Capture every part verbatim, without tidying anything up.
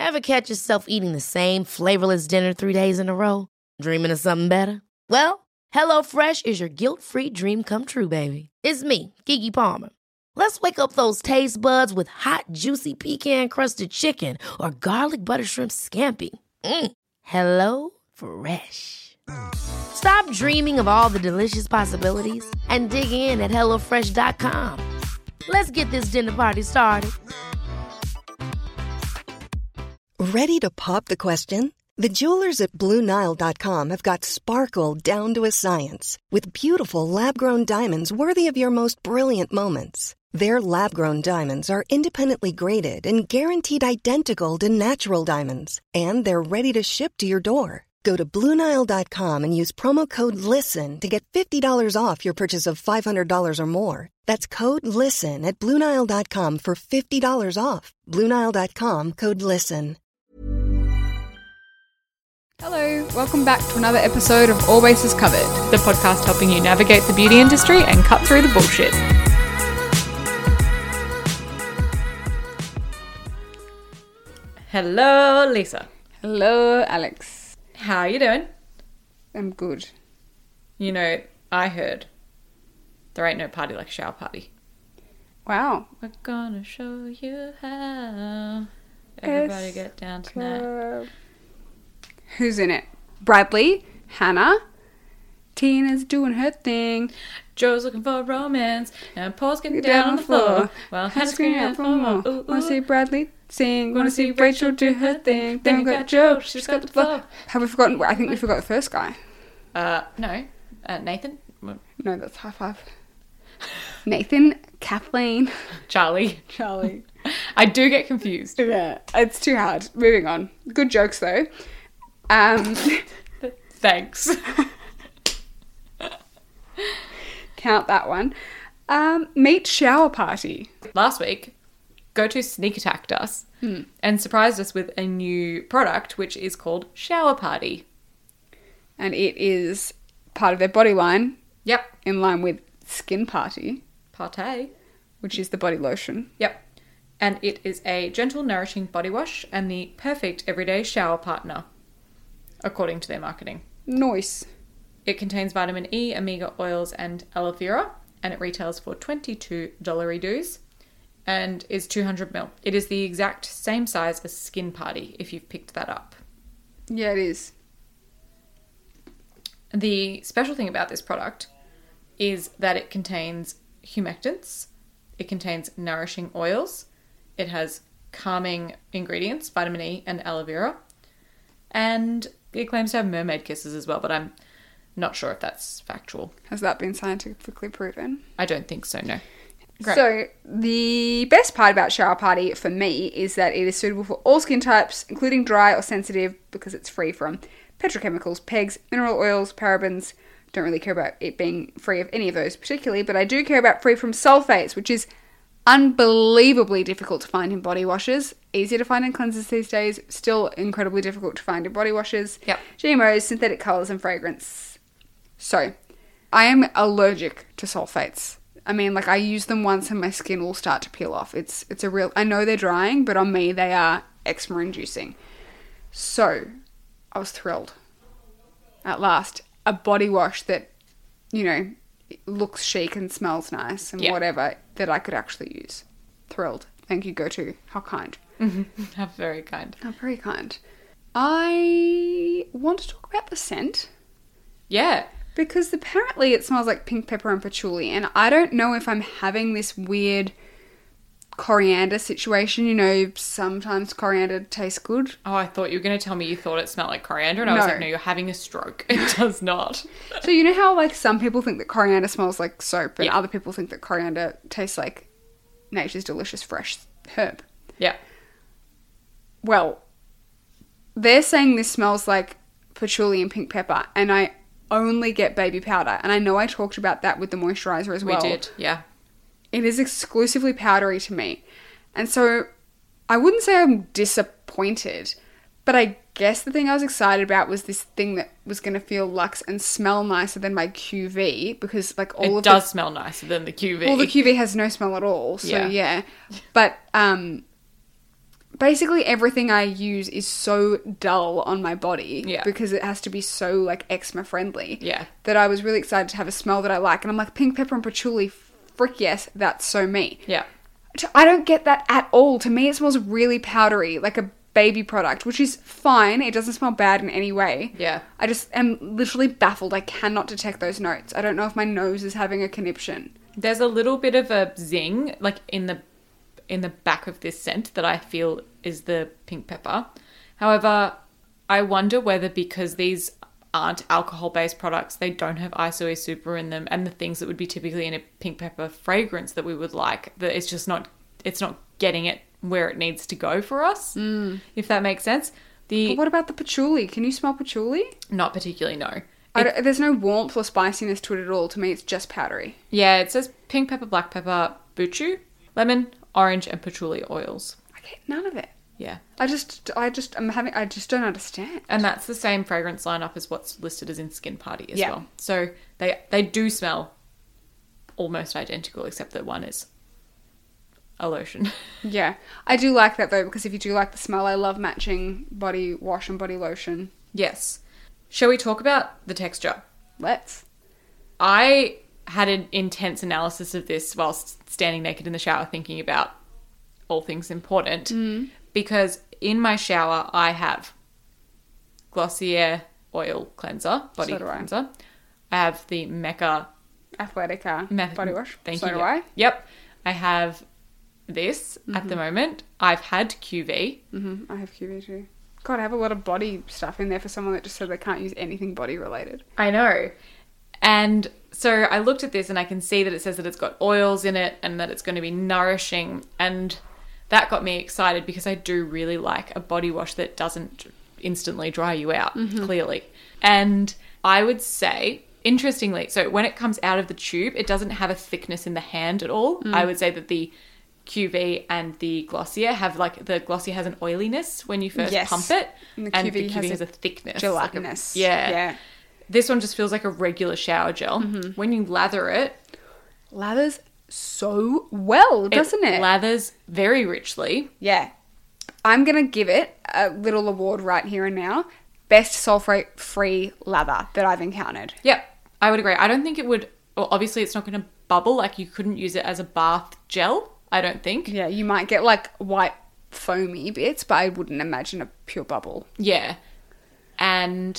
Ever catch yourself eating the same flavorless dinner three days in a row? Dreaming of something better? Well, HelloFresh is your guilt-free dream come true, baby. It's me, Keke Palmer. Let's wake up those taste buds with hot, juicy pecan-crusted chicken or garlic butter shrimp scampi. Mm. Hello Fresh. Stop dreaming of all the delicious possibilities and dig in at hello fresh dot com. Let's get this dinner party started. Ready to pop the question? The jewelers at Blue Nile dot com have got sparkle down to a science with beautiful lab-grown diamonds worthy of your most brilliant moments. Their lab-grown diamonds are independently graded and guaranteed identical to natural diamonds, and they're ready to ship to your door. Go to Blue Nile dot com and use promo code LISTEN to get fifty dollars off your purchase of five hundred dollars or more. That's code LISTEN at Blue Nile dot com for fifty dollars off. Blue Nile dot com, code LISTEN. Hello, welcome back to another episode of All Bases Covered, the podcast helping you navigate the beauty industry and cut through the bullshit. Hello, Lisa. Hello, Alex. How are you doing? I'm good. You know, I heard there ain't no party like a shower party. Wow. We're gonna show you how. Everybody Yes. get down tonight. Who's in it? Bradley, Hannah, Tina's doing her thing. Joe's looking for romance, and Paul's getting Get down, on the floor. Well, Hannah's screaming out for more. Ooh, ooh. Wanna see Bradley sing? Wanna see Rachel do her thing? Then we got Joe, she's got the flow. Have we forgotten? I think we forgot the first guy. Uh, no. Uh, Nathan? No, that's high five. Nathan, Kathleen, Charlie. Charlie. I do get confused. Yeah, it's too hard. Moving on. Good jokes though. Um, Thanks. count that one. Um, meet shower party. Last week, GoTo sneak attacked us Hmm. and surprised us with a new product, which is called Shower Party. And it is part of their body line, Yep. in line with Skin Party, Partey. which is the body lotion. Yep. And it is a gentle, nourishing body wash and the perfect everyday shower partner, according to their marketing. Nice. It contains vitamin E, omega oils, and aloe vera, and it retails for twenty-two dollars dues and is two hundred milliliters. It is the exact same size as Skin Party, if you've picked that up. Yeah, it is. The special thing about this product is that it contains humectants, it contains nourishing oils, it has calming ingredients, vitamin E and aloe vera, and it claims to have mermaid kisses as well, but I'm not sure if that's factual. Has that been scientifically proven? I don't think so, no. Great. So, the best part about Shower Party for me is that it is suitable for all skin types, including dry or sensitive, because it's free from petrochemicals, pegs, mineral oils, parabens. Don't really care about it being free of any of those particularly, but I do care about free from sulfates, which is unbelievably difficult to find in body washes. Easier to find in cleansers these days, still incredibly difficult to find in body washes. Yep. G M Os, synthetic colours and fragrance. So, I am allergic to sulfates. I mean, like, I use them once and my skin will start to peel off. It's it's a real... I know they're drying, but on me they are eczema-inducing. So, I was thrilled. At last, a body wash that, you know, looks chic and smells nice and yeah. whatever that I could actually use. Thrilled. Thank you, GoTo. How kind. How very kind. How very kind. I want to talk about the scent. Yeah. Because apparently it smells like pink pepper and patchouli, and I don't know if I'm having this weird coriander situation. You know, sometimes coriander tastes good. Oh, I thought you were going to tell me you thought it smelled like coriander, and I was No. like, no, you're having a stroke. It does not. So you know how, like, some people think that coriander smells like soap, and Yeah. other people think that coriander tastes like nature's delicious fresh herb. Yeah. Well, they're saying this smells like patchouli and pink pepper, and I only get baby powder. And I know I talked about that with the moisturizer as well. We did, yeah. It is exclusively powdery to me. And so I wouldn't say I'm disappointed, but I guess the thing I was excited about was this thing that was going to feel luxe and smell nicer than my Q V, because like all it of does the, smell nicer than the Q V. Well, the Q V has no smell at all. So Yeah. yeah. But um basically everything I use is so dull on my body Yeah. because it has to be so like eczema friendly. Yeah. That I was really excited to have a smell that I like. And I'm like, pink pepper and patchouli, frick yes, that's so me. Yeah. I don't get that at all. To me, it smells really powdery, like a baby product, which is fine. It doesn't smell bad in any way. Yeah. I just am literally baffled. I cannot detect those notes. I don't know if my nose is having a conniption. There's a little bit of a zing, like in the in the back of this scent that I feel is the pink pepper. However, I wonder whether because these aren't alcohol-based products, they don't have isoe super in them, and the things that would be typically in a pink pepper fragrance that we would like, that it's just not, it's not getting it where it needs to go for us, mm. if that makes sense. The But what about the patchouli? Can you smell patchouli? Not particularly, no. I don't, there's no warmth or spiciness to it at all. To me, it's just powdery. Yeah, it says pink pepper, black pepper, buchu, lemon, orange, and patchouli oils. I get none of it. Yeah. I just, I just, I'm having, I just don't understand. And that's the same fragrance lineup as what's listed as in Skin Party as Yeah. well. So they they do smell almost identical, except that one is a lotion. Yeah. I do like that though, because if you do like the smell, I love matching body wash and body lotion. Yes. Shall we talk about the texture? Let's. I had an intense analysis of this whilst standing naked in the shower thinking about all things important. Mm. Because in my shower, I have Glossier Oil Cleanser, Body So do I. Cleanser. I have the Mecca Athletica Meth- body wash. Thank so you. do I. Yep. I have this Mm-hmm. at the moment. I've had Q V. Mm-hmm. I have Q V too. God, I have a lot of body stuff in there for someone that just said they can't use anything body related. I know. And so I looked at this and I can see that it says that it's got oils in it and that it's going to be nourishing. And that got me excited because I do really like a body wash that doesn't instantly dry you out, Mm-hmm. clearly. And I would say, interestingly, so when it comes out of the tube, it doesn't have a thickness in the hand at all. Mm. I would say that the Q V and the Glossier have like, the Glossier has an oiliness when you first Yes. pump it. And the and Q V the Q V has has a a thickness. Gelatinous. Like a- yeah. Yeah. This one just feels like a regular shower gel. Mm-hmm. When you lather it, Lathers so well, doesn't it? lathers very richly. Yeah. I'm going to give it a little award right here and now. Best sulfate-free lather that I've encountered. Yep, I would agree. I don't think it would, well, obviously it's not going to bubble, like you couldn't use it as a bath gel, I don't think. Yeah, you might get like white foamy bits, but I wouldn't imagine a pure bubble. Yeah. And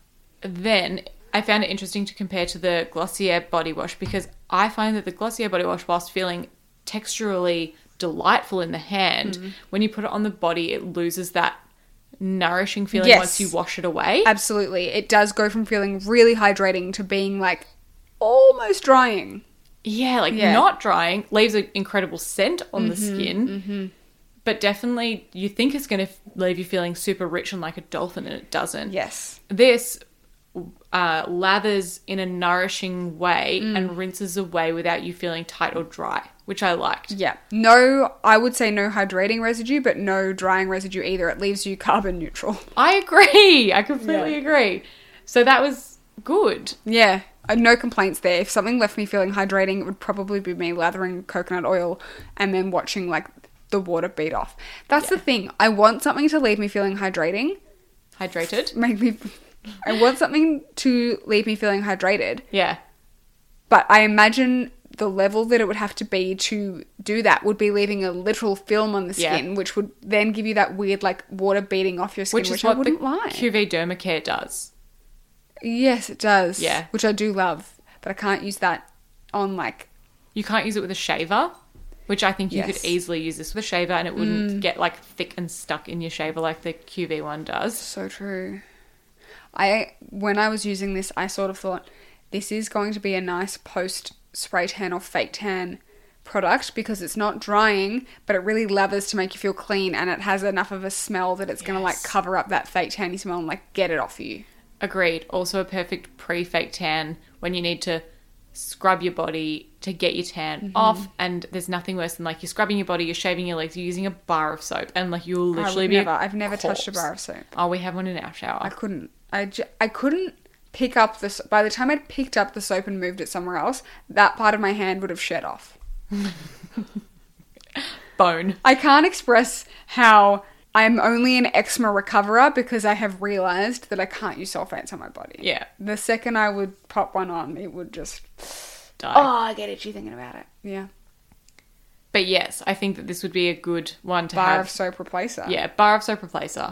then I found it interesting to compare to the Glossier body wash because I find that the Glossier body wash, whilst feeling texturally delightful in the hand, Mm. when you put it on the body, it loses that nourishing feeling Yes. once you wash it away. Absolutely. It does go from feeling really hydrating to being like almost drying. Yeah, like Yeah. not drying, leaves an incredible scent on the skin. Mm-hmm. But definitely you think it's going to leave you feeling super rich and like a dolphin, and it doesn't. Yes. This uh, lathers in a nourishing way Mm. and rinses away without you feeling tight or dry, which I liked. Yeah. No, I would say no hydrating residue, but no drying residue either. It leaves you carbon neutral. I agree. I completely Yeah. agree. So that was good. Yeah. Uh, no complaints there. If something left me feeling hydrating, it would probably be me lathering coconut oil and then watching like the water beat off. That's the thing. I want something to leave me feeling hydrating. Hydrated. Make me... I want something to leave me feeling hydrated. Yeah. But I imagine the level that it would have to be to do that would be leaving a literal film on the Yeah. skin, which would then give you that weird, like, water beating off your skin, Which which, is I what wouldn't the like. Q V Dermacare does. Yes, it does. Yeah. Which I do love. But I can't use that on, like... You can't use it with a shaver, which I think you Yes. could easily use this with a shaver and it wouldn't get like thick and stuck in your shaver like the Q V one does. So true. I When I was using this, I sort of thought, this is going to be a nice post-spray tan or fake tan product because it's not drying, but it really lathers to make you feel clean, and it has enough of a smell that it's going to like Yes. cover up that fake tanny smell and like get it off you. Agreed. Also a perfect pre-fake tan when you need to scrub your body to get your tan Mm-hmm. off, and there's nothing worse than like you're scrubbing your body, you're shaving your legs, you're using a bar of soap, and like you'll I literally would be a never, I've never touched a corpse. bar of soap. Oh, we have one in our shower. I couldn't. I, ju- I couldn't pick up the... By the time I'd picked up the soap and moved it somewhere else, that part of my hand would have shed off. bone. I can't express how I'm only an eczema recoverer because I have realised that I can't use sulfates on my body. Yeah. The second I would pop one on, it would just... Die. Oh, I get itchy thinking about it. Yeah. But yes, I think that this would be a good one to Bar have. of soap replacer. Yeah, bar of soap replacer.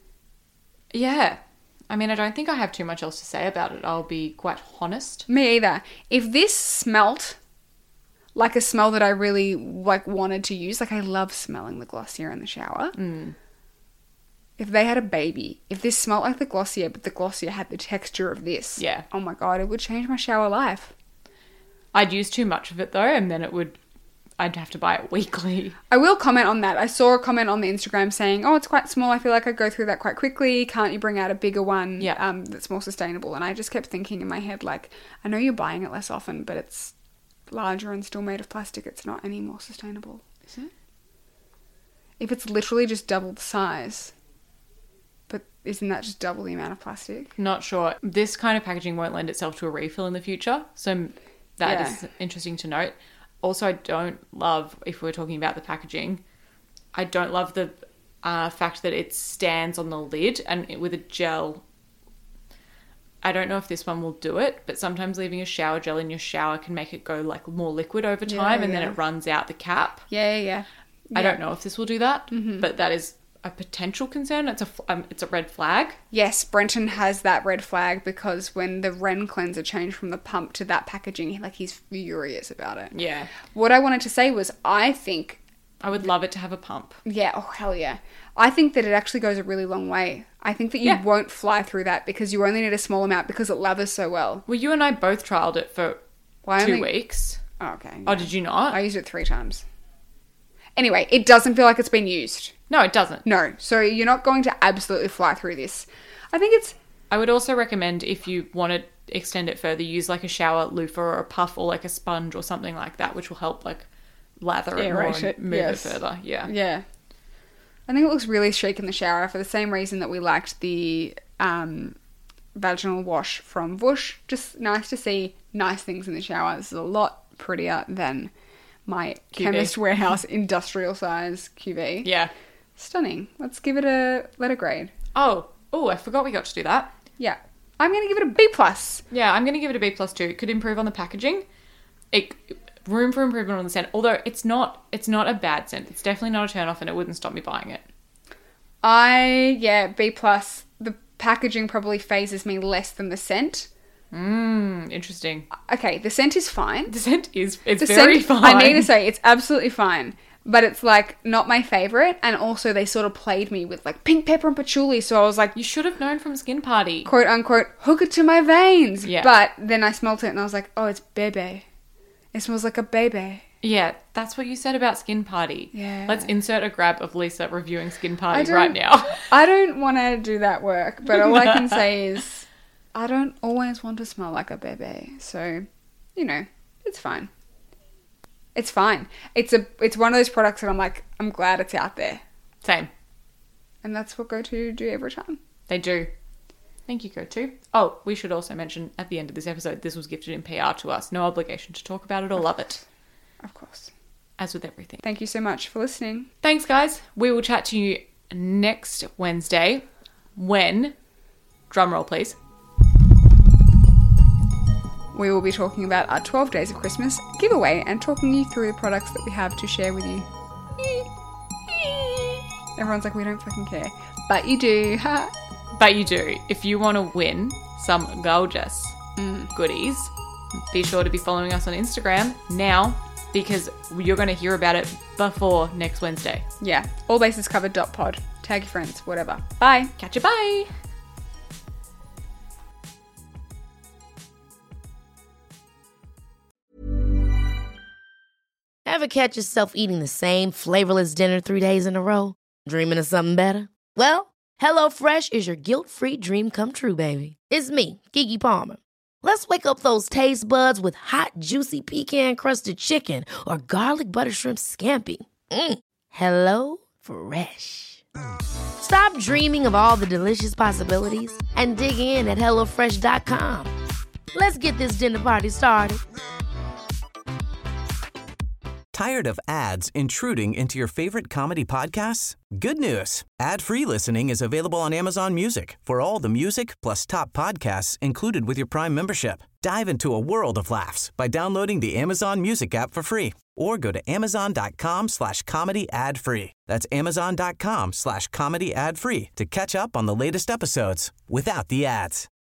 Yeah. I mean, I don't think I have too much else to say about it. I'll be quite honest. Me either. If this smelt like a smell that I really like wanted to use, like I love smelling the Glossier in the shower. Mm. If they had a baby, if this smelled like the Glossier, but the Glossier had the texture of this, Yeah. oh my God, it would change my shower life. I'd use too much of it though, and then it would... I'd have to buy it weekly. I will comment on that. I saw a comment on the Instagram saying, oh, it's quite small. I feel like I go through that quite quickly. Can't you bring out a bigger one Yeah. um, that's more sustainable? And I just kept thinking in my head, like, I know you're buying it less often, but it's larger and still made of plastic. It's not any more sustainable, is it? If it's literally just double the size, but isn't that just double the amount of plastic? Not sure. This kind of packaging won't lend itself to a refill in the future, so that Yeah. is interesting to note. Also, I don't love, if we're talking about the packaging, I don't love the uh, fact that it stands on the lid and it, with a gel. I don't know if this one will do it, but sometimes leaving a shower gel in your shower can make it go like more liquid over time, Yeah, and then yeah. it runs out the cap. Yeah, yeah, yeah. I Yeah. don't know if this will do that, but that is a potential concern. It's a f- um, it's a red flag. Yes, Brenton has that red flag because when the Ren cleanser changed from the pump to that packaging, he- like he's furious about it. Yeah, What I wanted to say was I think, I would love it to have a pump. yeah, oh hell yeah. I think that it actually goes a really long way. I think that you Yeah. won't fly through that because you only need a small amount because it lathers so well. Well, you and I both trialed it for Why two only- weeks. Oh, okay. Oh, did you not? I used it three times. Anyway, it doesn't feel like it's been used. No, it doesn't. No, so you're not going to absolutely fly through this. I think it's... I would also recommend if you want to extend it further, use like a shower loofah or a puff or like a sponge or something like that, which will help like lather it more Aerate and it, move yes. it further. Yeah. Yeah. I think it looks really chic in the shower for the same reason that we liked the um, vaginal wash from Vush. Just nice to see nice things in the shower. This is a lot prettier than my Q V. Chemist Warehouse industrial size Q V. Yeah. Stunning. Let's give it a letter grade. Oh, oh, I forgot we got to do that. Yeah. I'm going to give it a B plus. Yeah, I'm going to give it a B plus too. It could improve on the packaging. It room for improvement on the scent. Although it's not, it's not a bad scent. It's definitely not a turn off, and it wouldn't stop me buying it. I, yeah, B plus. The packaging probably phases me less than the scent. Mmm, interesting. Okay, the scent is fine. The scent is, it's The very scent, fine. I need to say, it's absolutely fine. But it's like not my favourite. And also they sort of played me with like pink pepper and patchouli. So I was like, You should have known from Skin Party. quote unquote, hook it to my veins. Yeah. But then I smelt it and I was like, oh, it's bebe. It smells like a baby. Yeah, that's what you said about Skin Party. Yeah. Let's insert a grab of Lisa reviewing Skin I Party don't- right now. I don't want to do that work. But all I can say is I don't always want to smell like a baby. So, you know, it's fine. It's fine. It's a it's one of those products that I'm like, I'm glad it's out there. Same. And that's what GoTo do every time. They do. Thank you, GoTo. Oh, we should also mention at the end of this episode, this was gifted in P R to us. No obligation to talk about it or love it. Of course. As with everything. Thank you so much for listening. Thanks, guys. We will chat to you next Wednesday when, drumroll please, We will be talking about our twelve Days of Christmas giveaway and talking you through the products that we have to share with you. Everyone's like, we don't fucking care. But you do. Ha. but you do. If you want to win some gorgeous goodies, be sure to be following us on Instagram now because you're going to hear about it before next Wednesday. Yeah. All bases covered dot pod. Tag your friends, whatever. Bye. Catch you, bye! Ever catch yourself eating the same flavorless dinner three days in a row? Dreaming of something better? Well, HelloFresh is your guilt-free dream come true, baby. It's me, Keke Palmer. Let's wake up those taste buds with hot, juicy pecan-crusted chicken or garlic butter shrimp scampi. Mm. Hello Fresh. Stop dreaming of all the delicious possibilities and dig in at hello fresh dot com. Let's get this dinner party started. Tired of ads intruding into your favorite comedy podcasts? Good news. Ad-free listening is available on Amazon Music for all the music plus top podcasts included with your Prime membership. Dive into a world of laughs by downloading the Amazon Music app for free or go to amazon.com slash comedy ad free. That's amazon.com slash comedy ad free to catch up on the latest episodes without the ads.